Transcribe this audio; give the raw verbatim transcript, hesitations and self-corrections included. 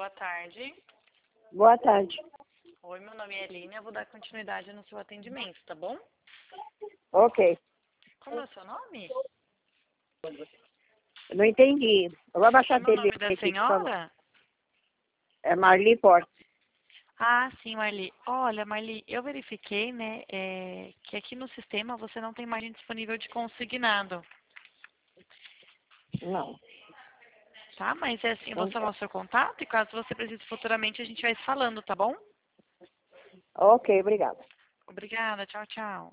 boa tarde. Boa tarde. Oi, meu nome é Eline, eu vou dar continuidade no seu atendimento, tá bom? Ok. Como é o seu nome? Eu não entendi. Eu vou abaixar a Como é o T V nome da aqui, por favor. senhora? É Marli Portes. Ah, sim, Marli. Olha, Marli, eu verifiquei, né, é, que aqui no sistema você não tem margem disponível de consignado, Não. tá? Mas é assim, eu vou não salvar o seu contato e caso você precise futuramente a gente vai se falando, tá bom? Ok, obrigada. Obrigada, tchau, tchau.